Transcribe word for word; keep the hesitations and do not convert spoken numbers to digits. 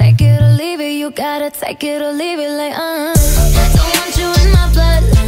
take it or leave it. You gotta take it or leave it like, uh Don't want you in my blood.